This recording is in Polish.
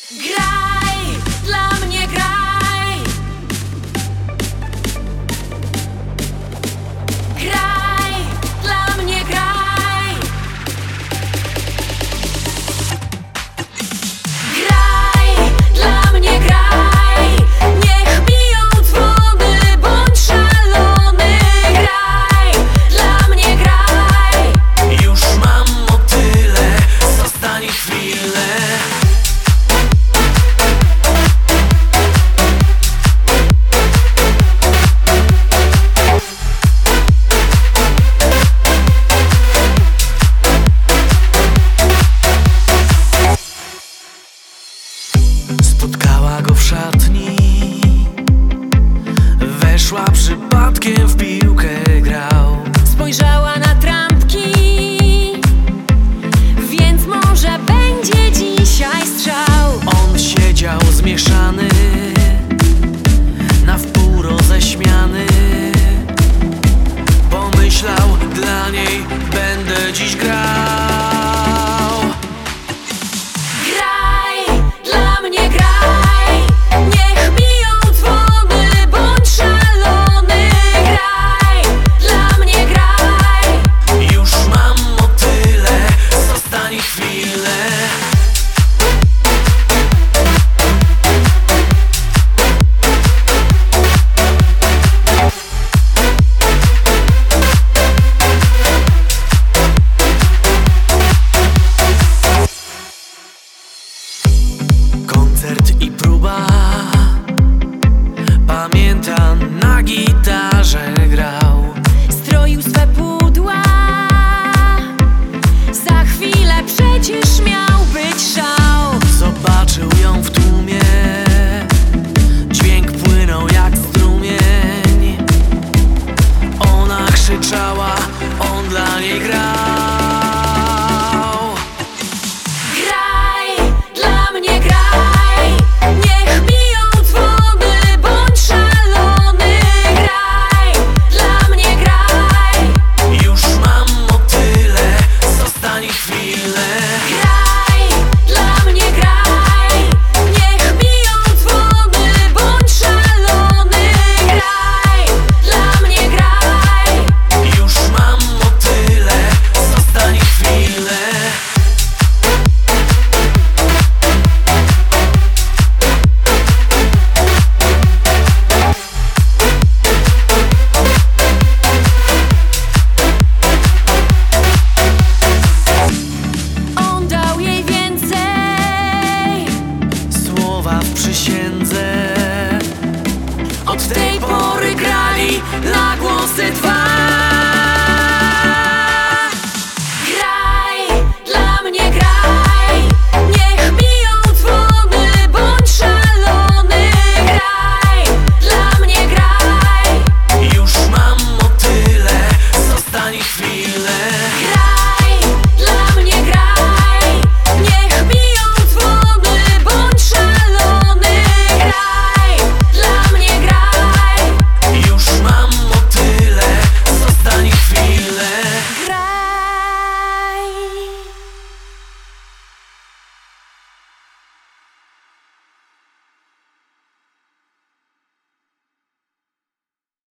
Graj, dla mnie graj. Graj, dla mnie graj. Graj, dla mnie graj. Niech biją dzwony, bądź szalony. Graj, dla mnie graj. Już mam motyle, zostań chwilę. Spotkała go w szatni, weszła przypadkiem, w piłkę grał. Spojrzała na trampki, więc może będzie dzisiaj strzał. On siedział zmieszany, na wpół roześmiany. Pomyślał, dla niej będę dziś grał. Graj, dla mnie graj. Niech biją dzwony, bądź szalony. Graj, dla mnie graj. Już mam motyle, zostań chwilę. Koncert i próba, pamięta, na gitarze grał. Stroił swe pudła, za chwilę przecież miał być szał. Zobaczył ją w tłumie, dźwięk płynął jak strumień. Ona krzyczała, on dla niej grał. Graj, dla mnie graj. Niech biją dzwony, bądź szalony. Graj, dla mnie graj. Już mam motyle, zostań chwilę. Graj, dla mnie graj. Niech biją dzwony, bądź szalony. Graj, dla mnie graj. Już mam motyle, zostań chwilę. On dał jej więcej. Słowa w przysiędze. Od tej pory grali na głosy dwa. Graj, dla mnie graj. Niech biją dzwony, bądź szalony. Graj, dla mnie graj. Już mam motyle, zostań chwilę. Graj.